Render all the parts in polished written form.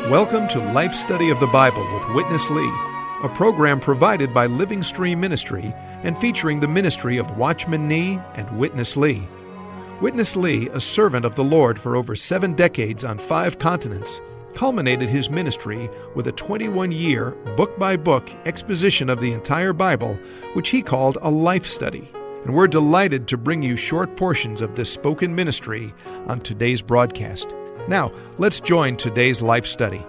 Welcome to Life Study of the Bible with Witness Lee, a program provided by Living Stream Ministry and featuring the ministry of Watchman Nee and Witness Lee. Witness Lee, a servant of the Lord for over 7 decades on 5 continents, culminated his ministry with a 21-year, book-by-book exposition of the entire Bible, which he called a life study. And we're delighted to bring you short portions of this spoken ministry on today's broadcast. Now, let's join today's life study.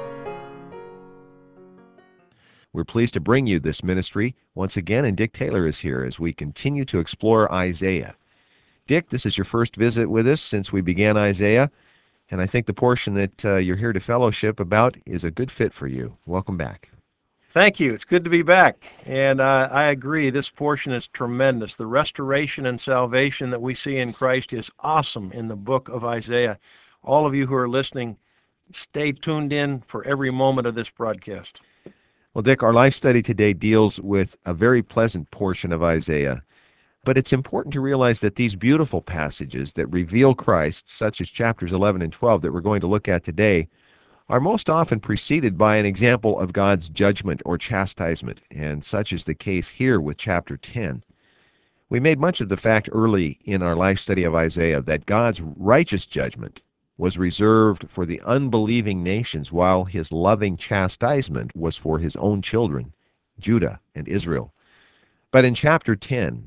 We're pleased to bring you this ministry once again, and Dick Taylor is here as we continue to explore Isaiah. Dick, this is your first visit with us since we began Isaiah, and I think the portion that you're here to fellowship about is a good fit for you. Welcome back. Thank you. It's good to be back, and I agree. This portion is tremendous. The restoration and salvation that we see in Christ is awesome in the book of Isaiah. All of you who are listening, stay tuned in for every moment of this broadcast. Well, Dick, our life study today deals with a very pleasant portion of Isaiah, but it's important to realize that these beautiful passages that reveal Christ, such as chapters 11 and 12 that we're going to look at today, are most often preceded by an example of God's judgment or chastisement, and such is the case here with chapter 10. We made much of the fact early in our life study of Isaiah that God's righteous judgment was reserved for the unbelieving nations, while his loving chastisement was for his own children, Judah and Israel. But in chapter 10,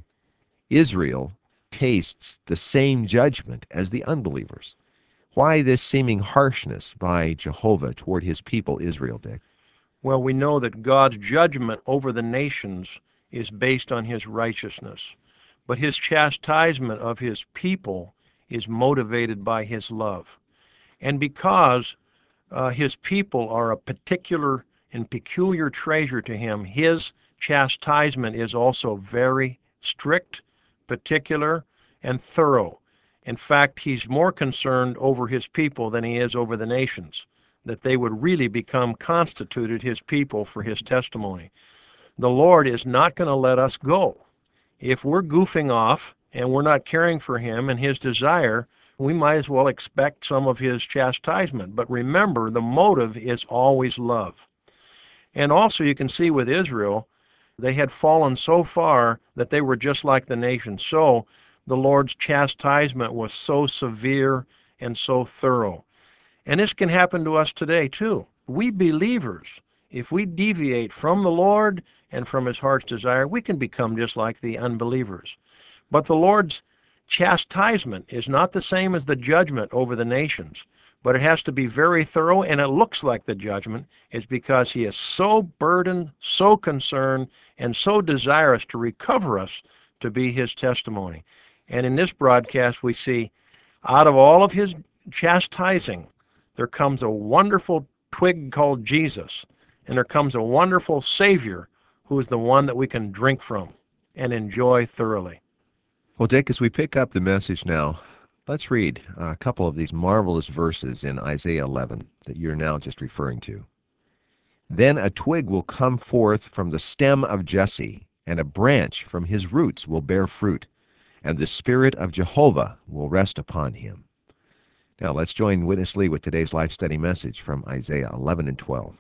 Israel tastes the same judgment as the unbelievers. Why this seeming harshness by Jehovah toward his people Israel, Dick? Well, we know that God's judgment over the nations is based on his righteousness, but his chastisement of his people is motivated by his love. And because his people are a particular and peculiar treasure to him, his chastisement is also very strict, particular, and thorough. In fact, he's more concerned over his people than he is over the nations, that they would really become constituted his people for his testimony. The Lord is not going to let us go. If we're goofing off and we're not caring for him and his desire, we might as well expect some of his chastisement. But remember, the motive is always love. And also you can see with Israel, they had fallen so far that they were just like the nations. So the Lord's chastisement was so severe and so thorough. And this can happen to us today too. We believers, if we deviate from the Lord and from his heart's desire, we can become just like the unbelievers. But the Lord's chastisement is not the same as the judgment over the nations, but it has to be very thorough, and it looks like the judgment is because he is so burdened, so concerned, and so desirous to recover us to be his testimony. And in this broadcast, we see out of all of his chastising, there comes a wonderful twig called Jesus, and there comes a wonderful Savior who is the one that we can drink from and enjoy thoroughly. Well, Dick, as we pick up the message now, let's read a couple of these marvelous verses in Isaiah 11 that you're now just referring to. Then a twig will come forth from the stem of Jesse, and a branch from his roots will bear fruit, and the Spirit of Jehovah will rest upon him. Now let's join Witness Lee with today's life study message from Isaiah 11 and 12.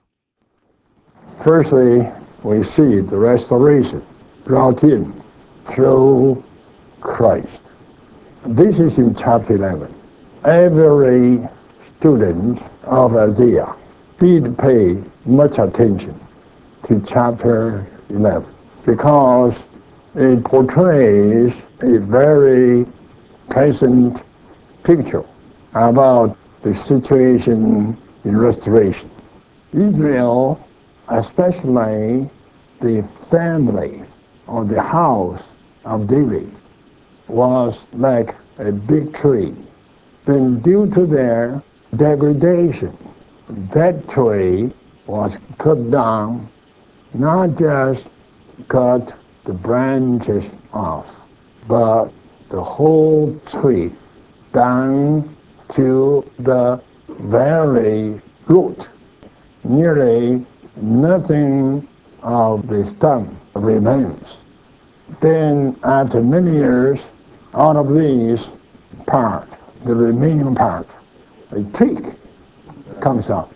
Firstly, we see the restoration brought in through Christ. This is in chapter 11. Every student of Isaiah did pay much attention to chapter 11 because it portrays a very pleasant picture about the situation in restoration. Israel, especially the family or the house of David, was like a big tree. Then due to their degradation, that tree was cut down, not just cut the branches off, but the whole tree down to the very root. Nearly nothing of the stem remains. Then after many years, out of these part, the remaining part, a twig comes out.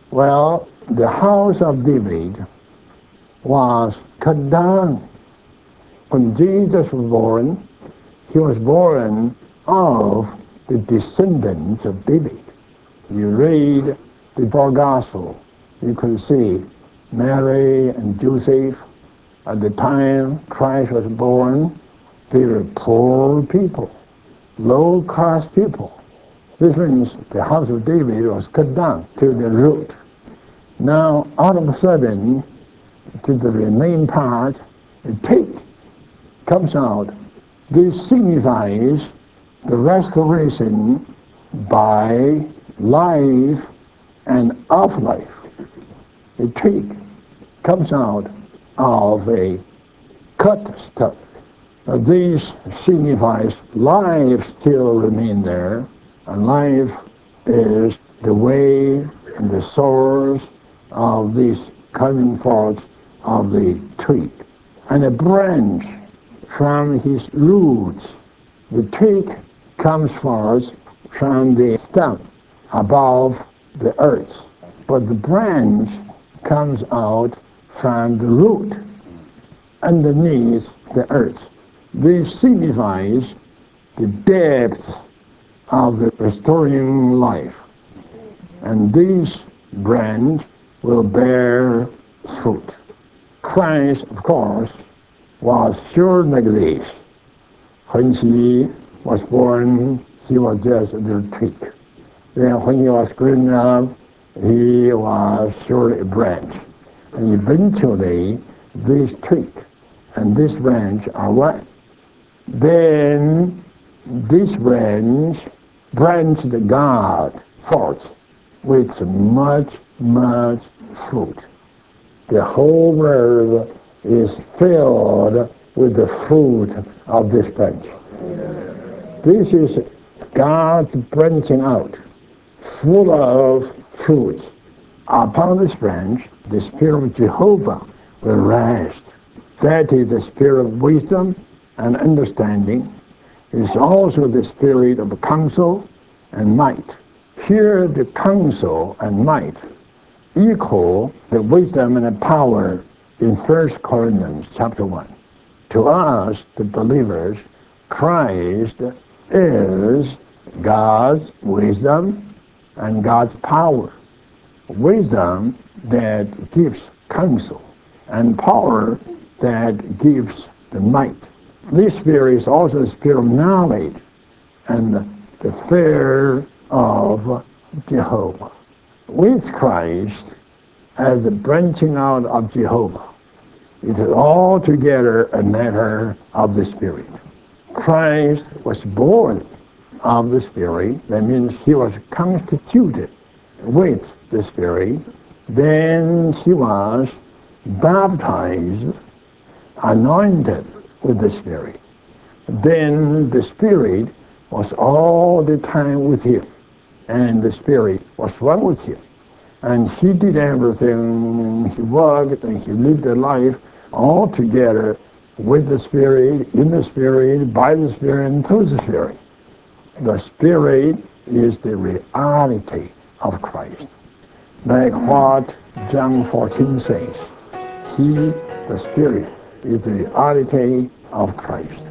Well, the house of David was cut down. When Jesus was born, he was born of the descendants of David. You read the four Gospels, you can see Mary and Joseph, at the time Christ was born, they were poor people, low-class people. This means the house of David was cut down to the root. Now, all of a sudden, to the remaining part, a twig comes out. This signifies the restoration by life and of life. A twig comes out of a cut stump. This signifies life still remains there, and life is the way and the source of this coming forth of the twig. And a branch from his roots. The twig comes forth from the stump above the earth, but the branch comes out from the root underneath the earth. This signifies the depth of the restoring life. And this branch will bear fruit. Christ, of course, was sure like this. When he was born, he was just a little twig. Then when he was grown up, he was surely a branch. And eventually, this twig and this branch are one. Then this branch branched God forth with much, much fruit. The whole world is filled with the fruit of this branch. This is God's branching out, full of fruits. Upon this branch, the Spirit of Jehovah will rest. That is the Spirit of wisdom and understanding. It is also the Spirit of counsel and might. Here the counsel and might equal the wisdom and the power in 1 Corinthians chapter 1. To us, the believers, Christ is God's wisdom and God's power. Wisdom that gives counsel and power that gives the might. This spirit is also the spirit of knowledge and the fear of Jehovah. With Christ as the branching out of Jehovah, it is altogether a matter of the Spirit. Christ was born of the Spirit. That means he was constituted with the Spirit. Then he was baptized, anointed with the Spirit. Then the Spirit was all the time with him, and the Spirit was one with him. And he did everything. He worked and he lived a life all together with the Spirit, in the Spirit, by the Spirit, and through the Spirit. The Spirit is the reality of Christ. Like what John 14 says, he, the Spirit, is the reality of Christ.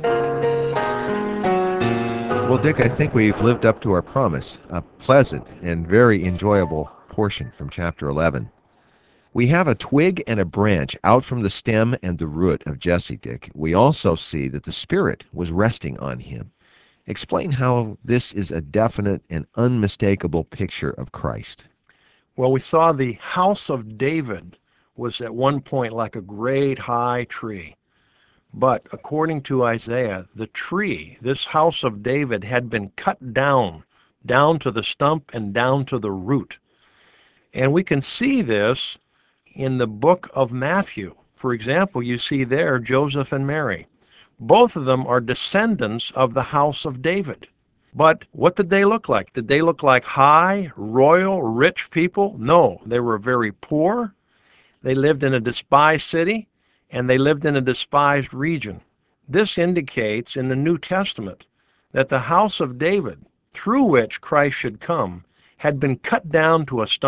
Well, Dick, I think we've lived up to our promise, a pleasant and very enjoyable portion from chapter 11. We have a twig and a branch out from the stem and the root of Jesse, Dick. We also see that the Spirit was resting on him. Explain how this is a definite and unmistakable picture of Christ. Well, we saw the house of David was at one point like a great high tree. But according to Isaiah, the tree, this house of David, had been cut down to the stump and down to the root. And we can see this in the book of Matthew. For example, you see there Joseph and Mary. Both of them are descendants of the house of David. But what did they look like? Did they look like high, royal, rich people? No, they were very poor. They lived in a despised city, and they lived in a despised region. This indicates in the New Testament that the house of David, through which Christ should come, had been cut down to a stump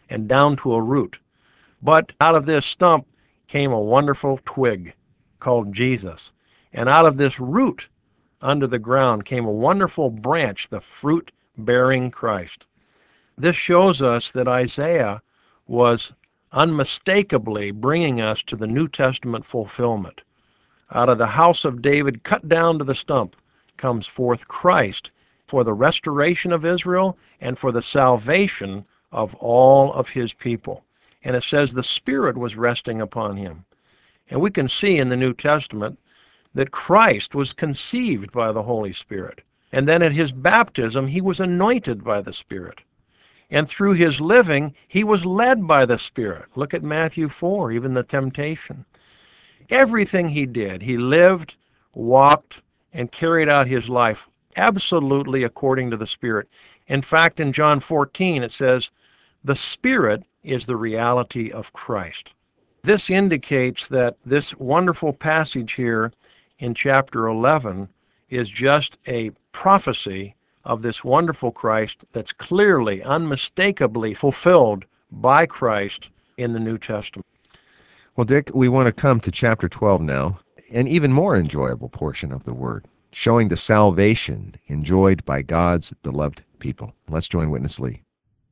and down to a root. But out of this stump came a wonderful twig called Jesus. And out of this root under the ground came a wonderful branch, the fruit-bearing Christ. This shows us that Isaiah was unmistakably bringing us to the New Testament fulfillment. Out of the house of David, cut down to the stump, comes forth Christ for the restoration of Israel and for the salvation of all of his people. And it says the Spirit was resting upon him. And we can see in the New Testament that Christ was conceived by the Holy Spirit. And then at his baptism, he was anointed by the Spirit. And through his living, he was led by the Spirit. Look at Matthew 4, even the temptation. Everything he did, he lived, walked, and carried out his life absolutely according to the Spirit. In fact, in John 14, it says, the Spirit is the reality of Christ. This indicates that this wonderful passage here in chapter 11 is just a prophecy of this wonderful Christ that's clearly, unmistakably fulfilled by Christ in the New Testament. Well, Dick, we want to come to chapter 12 now, an even more enjoyable portion of the Word, showing the salvation enjoyed by God's beloved people. Let's join Witness Lee.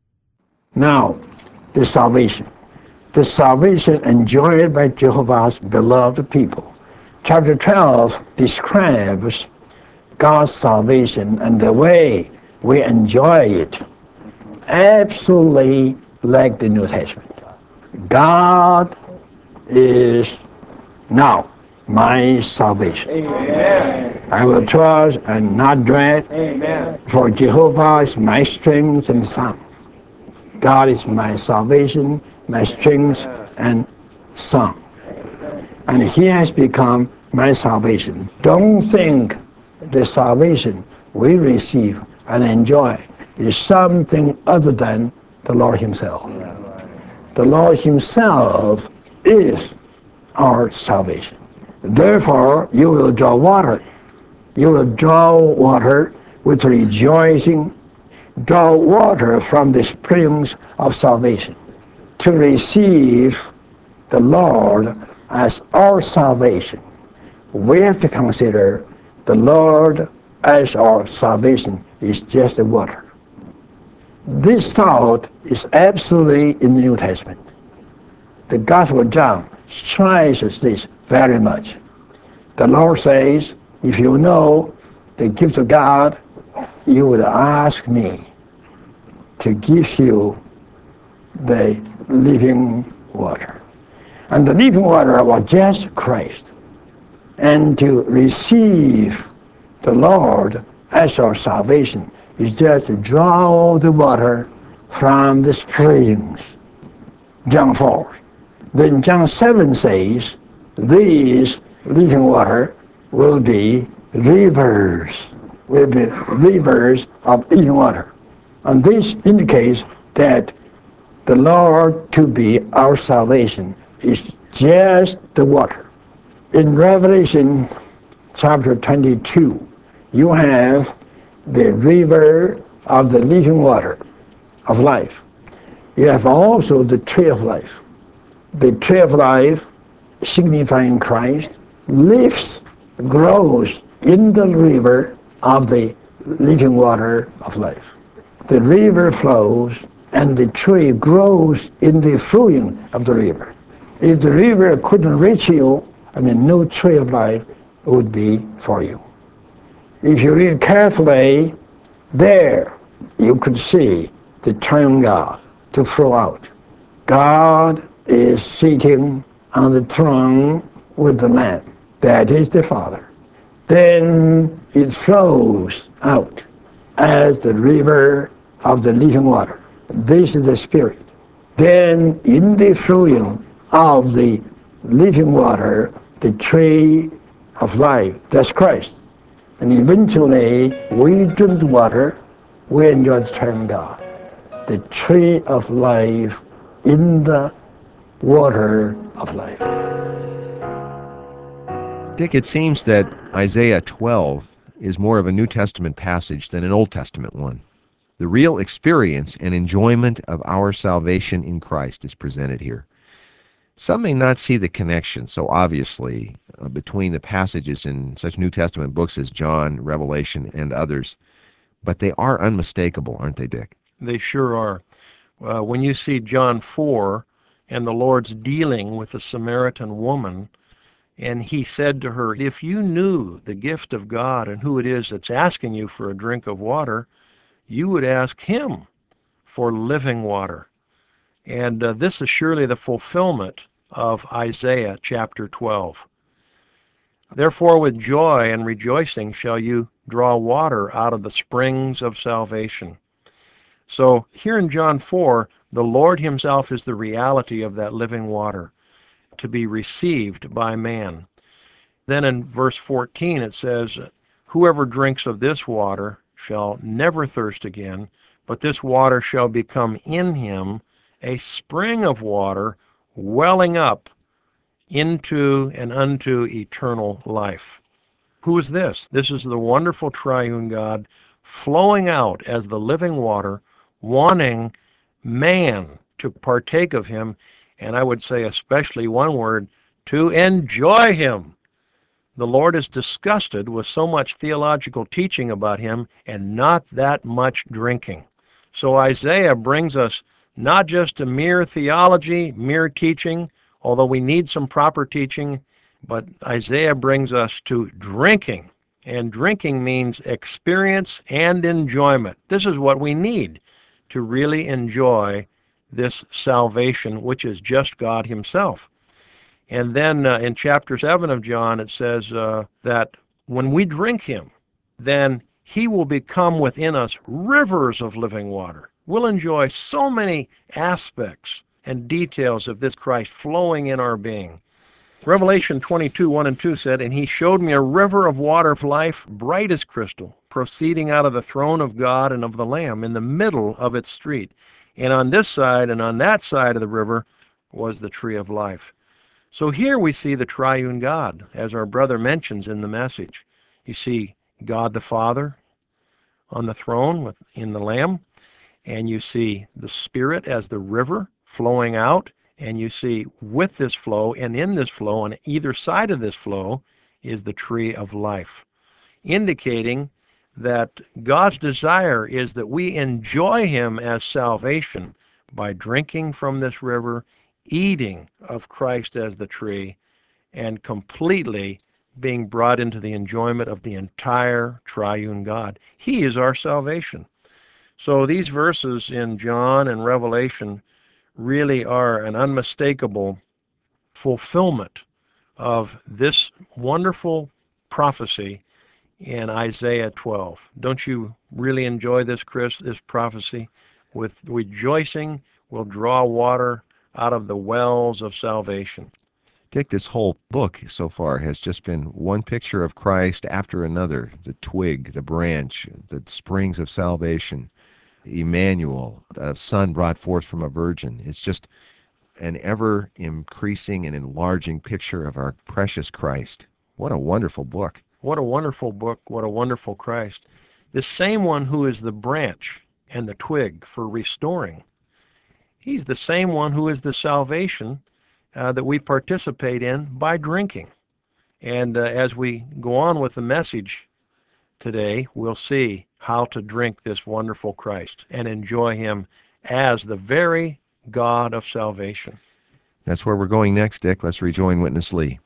Now, the salvation. The salvation enjoyed by Jehovah's beloved people. Chapter 12 describes God's salvation and the way we enjoy it, absolutely like the New Testament. God is now my salvation. Amen. I will trust and not dread, Amen. for Jehovah is my strength and song. God is my salvation, my strength and song. And he has become my salvation. Don't think the salvation we receive and enjoy is something other than the Lord himself. The Lord himself is our salvation. Therefore, you will draw water. You will draw water with rejoicing. Draw water from the springs of salvation. To receive the Lord as our salvation, we have to consider the Lord as our salvation is just the water. This thought is absolutely in the New Testament. The Gospel of John stresses this very much. The Lord says, if you know the gift of God, you would ask me to give you the living water. And the living water was just Christ. And to receive the Lord as our salvation is just to draw the water from the springs. John 4. Then John 7 says, these living water will be rivers of living water. And this indicates that the Lord to be our salvation is just the water. In Revelation chapter 22, you have the river of the living water of life. You have also the tree of life. The tree of life, signifying Christ, grows in the river of the living water of life. The river flows and the tree grows in the flowing of the river. If the river couldn't reach you, no tree of life would be for you. If you read carefully, there you could see the triune God to flow out. God is sitting on the throne with the Lamb. That is the Father. Then it flows out as the river of the living water. This is the Spirit. Then in the flowing of the living water, the tree of life, that's Christ. And eventually, we drink the water, we enjoy the triune God. The tree of life in the water of life. Dick, it seems that Isaiah 12 is more of a New Testament passage than an Old Testament one. The real experience and enjoyment of our salvation in Christ is presented here. Some may not see the connection so obviously between the passages in such New Testament books as John, Revelation, and others, but they are unmistakable, aren't they, Dick? They sure are. When you see John 4 and the Lord's dealing with the Samaritan woman, and he said to her, if you knew the gift of God and who it is that's asking you for a drink of water, you would ask him for living water. And this is surely the fulfillment of Isaiah chapter 12. Therefore with joy and rejoicing shall you draw water out of the springs of salvation. So here in John 4, the Lord himself is the reality of that living water to be received by man. Then in verse 14 it says, whoever drinks of this water shall never thirst again, but this water shall become in him a spring of water welling up into and unto eternal life. Who is this? This is the wonderful triune God flowing out as the living water, wanting man to partake of him, and I would say especially one word, to enjoy him. The Lord is disgusted with so much theological teaching about him and not that much drinking. So Isaiah brings us not just a mere theology, mere teaching, although we need some proper teaching, but Isaiah brings us to drinking. And drinking means experience and enjoyment. This is what we need to really enjoy this salvation, which is just God himself. And then in chapter 7 of John, it says that when we drink him, then he will become within us rivers of living water. We'll enjoy so many aspects and details of this Christ flowing in our being. Revelation 22, 1 and 2 said, and he showed me a river of water of life, bright as crystal, proceeding out of the throne of God and of the Lamb in the middle of its street. And on this side and on that side of the river was the tree of life. So here we see the triune God, as our brother mentions in the message. You see God the Father on the throne in the Lamb, and you see the Spirit as the river flowing out, and you see with this flow and in this flow, on either side of this flow, is the tree of life, indicating that God's desire is that we enjoy him as salvation by drinking from this river, eating of Christ as the tree, and completely being brought into the enjoyment of the entire triune God. He is our salvation. So these verses in John and Revelation really are an unmistakable fulfillment of this wonderful prophecy in Isaiah 12. Don't you really enjoy this, Chris, this prophecy? With rejoicing will draw water out of the wells of salvation. Dick, this whole book so far has just been one picture of Christ after another. The twig, the branch, the springs of salvation, Emmanuel, the son brought forth from a virgin. It's just an ever-increasing and enlarging picture of our precious Christ. What a wonderful book. What a wonderful book. What a wonderful Christ. The same one who is the branch and the twig for restoring. He's the same one who is the salvation that we participate in by drinking. And as we go on with the message today, we'll see how to drink this wonderful Christ and enjoy him as the very God of salvation. That's where we're going next, Dick. Let's rejoin Witness Lee.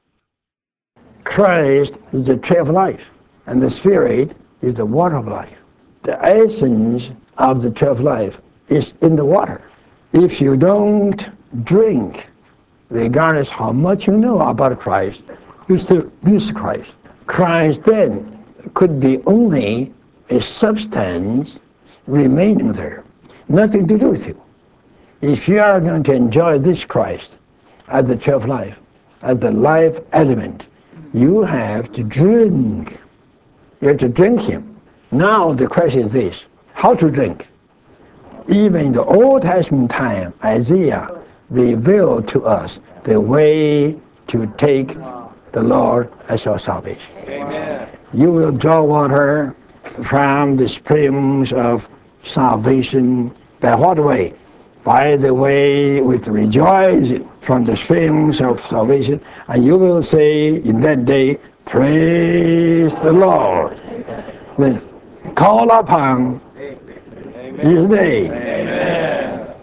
Christ is the tree of life, and the Spirit is the water of life. The essence of the tree of life is in the water. If you don't drink, regardless how much you know about Christ, you still miss Christ. Christ then could be only a substance remaining there, nothing to do with you. If you are going to enjoy this Christ as the tree of life, as the life element, you have to drink. You have to drink him. Now the question is this: how to drink? Even in the Old Testament time, Isaiah revealed to us the way to take the Lord as your salvation. Amen. You will draw water from the springs of salvation. By what way? By the way with rejoicing from the springs of salvation. And you will say in that day, praise the Lord. Then call upon His name. Amen.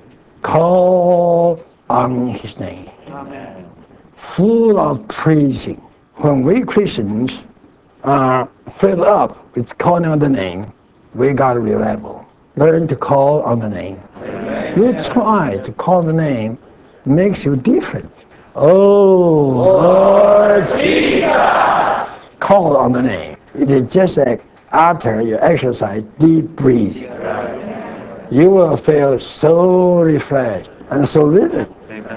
Call on His name. Amen. Full of praising. When we Christians are filled up with calling on the name, we got a revival. Learn to call on the name. Amen. You try to call the name, makes you different. Oh, Lord Jesus! Call on the name. It is just like after you exercise deep breathing. You will feel so refreshed and so living.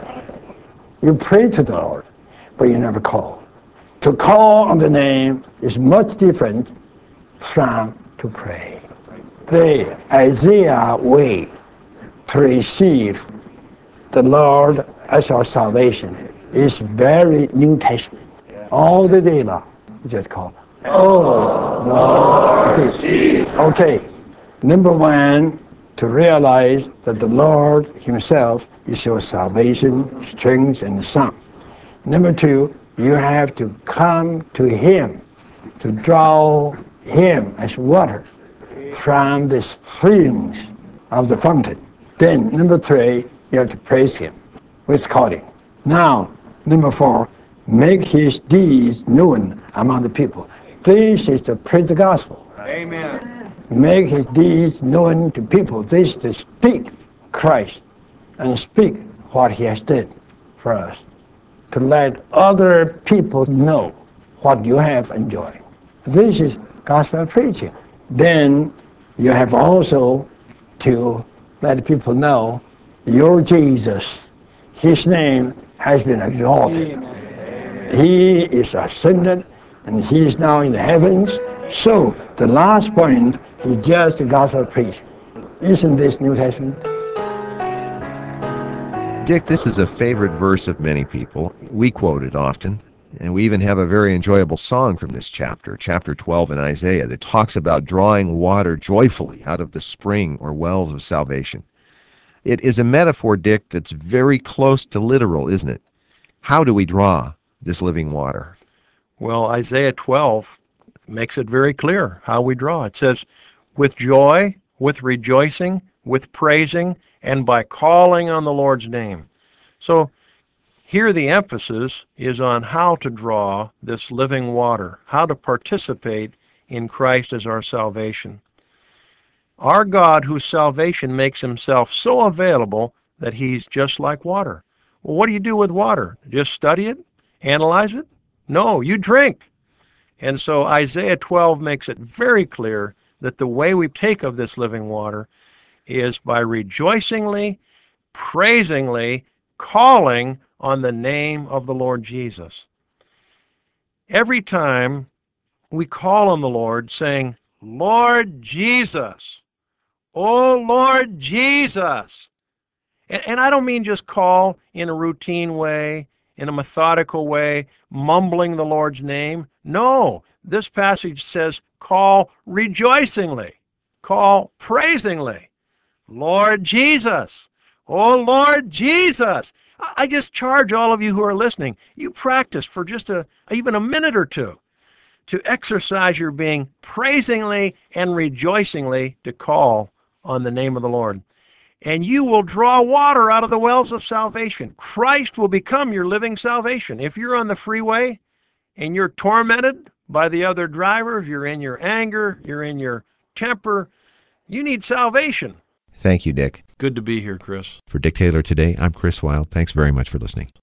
You pray to the Lord, but you never call. To call on the name is much different from to pray. The Isaiah way to receive the Lord as our salvation is very New Testament. All the day long, you just call. Oh, Lord Jesus. Okay, number one, to realize that the Lord Himself is your salvation, strength, and song. Number two, you have to come to Him, to draw Him as water from the springs of the fountain. Then, number three, you have to praise Him with calling. Now, number four, make His deeds known among the people. This is to preach the gospel. Amen. Make His deeds known to people. This is to speak Christ and speak what He has done for us. To let other people know what you have enjoyed. This is gospel preaching. Then you have also to let people know your Jesus, His name has been exalted. Amen. He is ascended and He is now in the heavens. So the last point is just the gospel preaching. Isn't this New Testament? Dick, this is a favorite verse of many people. We quote it often, and we even have a very enjoyable song from this chapter, chapter 12 in Isaiah, that talks about drawing water joyfully out of the spring or wells of salvation. It is a metaphor, Dick, that's very close to literal, isn't it? How do we draw this living water? Well, Isaiah 12 makes it very clear how we draw. It says, with joy, with rejoicing, with praising, and by calling on the Lord's name. So here the emphasis is on how to draw this living water, how to participate in Christ as our salvation. Our God, whose salvation makes Himself so available that He's just like water. Well, what do you do with water? Just study it? Analyze it? No, you drink. And so Isaiah 12 makes it very clear that the way we take of this living water is by rejoicingly, praisingly, calling on the name of the Lord Jesus. Every time we call on the Lord saying, Lord Jesus, oh Lord Jesus. And I don't mean just call in a routine way, in a methodical way, mumbling the Lord's name. No, this passage says call rejoicingly, call praisingly. Lord Jesus, oh Lord Jesus. I just charge all of you who are listening, you practice for just even a minute or two to exercise your being praisingly and rejoicingly to call on the name of the Lord. And you will draw water out of the wells of salvation. Christ will become your living salvation. If you're on the freeway and you're tormented by the other drivers, you're in your anger, you're in your temper, you need salvation. Thank you, Dick. Good to be here, Chris. For Dick Taylor Today, I'm Chris Wilde. Thanks very much for listening.